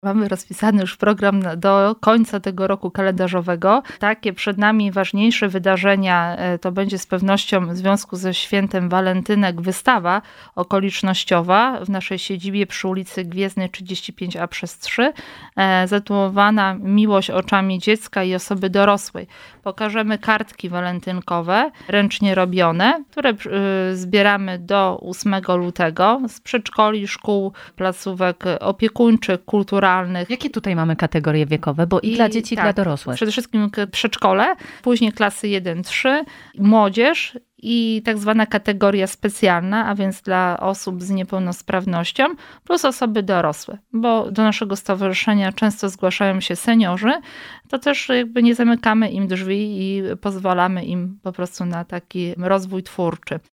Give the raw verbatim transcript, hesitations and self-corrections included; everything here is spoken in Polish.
Mamy rozpisany już program na do końca tego roku kalendarzowego. Takie przed nami ważniejsze wydarzenia to będzie z pewnością w związku ze świętem Walentynek wystawa okolicznościowa w naszej siedzibie przy ulicy Gwiezdnej trzydzieści pięć A przez trzy, zatytułowana Miłość oczami dziecka i osoby dorosłej. Pokażemy kartki walentynkowe, ręcznie robione, które zbieramy do ósmego lutego z przedszkoli, szkół, placówek opiekuńczych, kulturalnych. Jakie tutaj mamy kategorie wiekowe? Bo i, i dla dzieci, tak, i dla dorosłych. Przede wszystkim przedszkole, później klasy jeden trzy, młodzież i tak zwana kategoria specjalna, a więc dla osób z niepełnosprawnością, plus osoby dorosłe. Bo do naszego stowarzyszenia często zgłaszają się seniorzy, to też jakby nie zamykamy im drzwi i pozwalamy im po prostu na taki rozwój twórczy.